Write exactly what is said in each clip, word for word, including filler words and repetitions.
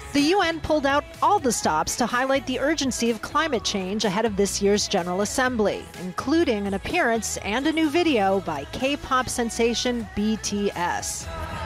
The U N pulled out all the stops to highlight the urgency of climate change ahead of this year's General Assembly, including an appearance and a new video by K-pop sensation B T S.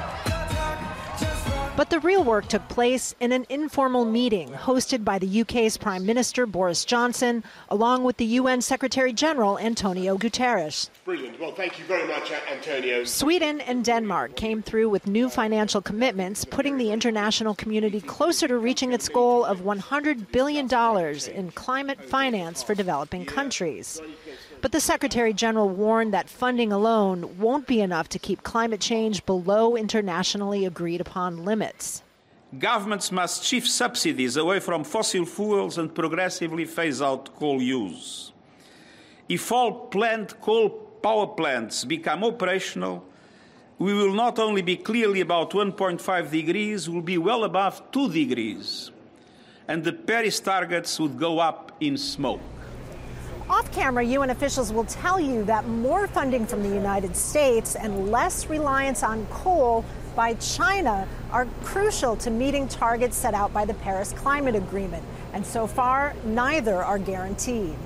But the real work took place in an informal meeting hosted by the U K's Prime Minister Boris Johnson, along with the U N Secretary-General Antonio Guterres. Brilliant. Well, thank you very much, Antonio. Sweden and Denmark came through with new financial commitments, putting the international community closer to reaching its goal of one hundred billion dollars in climate finance for developing countries. But the Secretary-General warned that funding alone won't be enough to keep climate change below internationally agreed-upon limits. Governments must shift subsidies away from fossil fuels and progressively phase out coal use. If all planned coal power plants become operational, we will not only be clearly about one point five degrees, we will be well above two degrees. And the Paris targets would go up in smoke. Off-camera, U N officials will tell you that more funding from the United States and less reliance on coal by China are crucial to meeting targets set out by the Paris Climate Agreement. And so far, neither are guaranteed.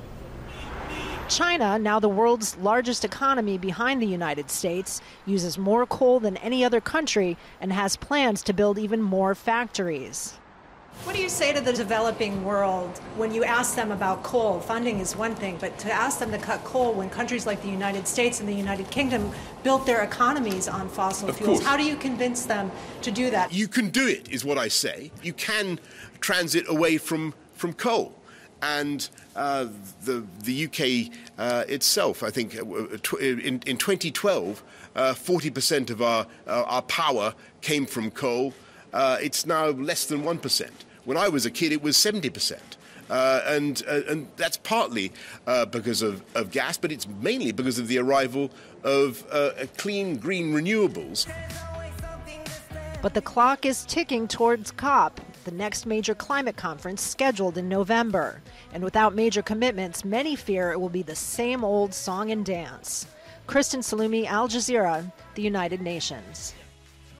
China, now the world's largest economy behind the United States, uses more coal than any other country and has plans to build even more factories. What do you say to the developing world when you ask them about coal? Funding is one thing, but to ask them to cut coal when countries like the United States and the United Kingdom built their economies on fossil Of fuels, course. how do you convince them to do that? You can do it, is what I say. You can transit away from, from coal. And uh, the, the U K uh, itself, I think, uh, in, in twenty twelve, uh, forty percent of our, uh, our power came from coal. Uh, it's now less than one percent. When I was a kid, it was seventy percent. Uh, and, uh, and that's partly uh, because of, of gas, but it's mainly because of the arrival of uh, clean, green renewables. But the clock is ticking towards COP, the next major climate conference scheduled in November. And without major commitments, many fear it will be the same old song and dance. Kristen Salumi, Al Jazeera, the United Nations.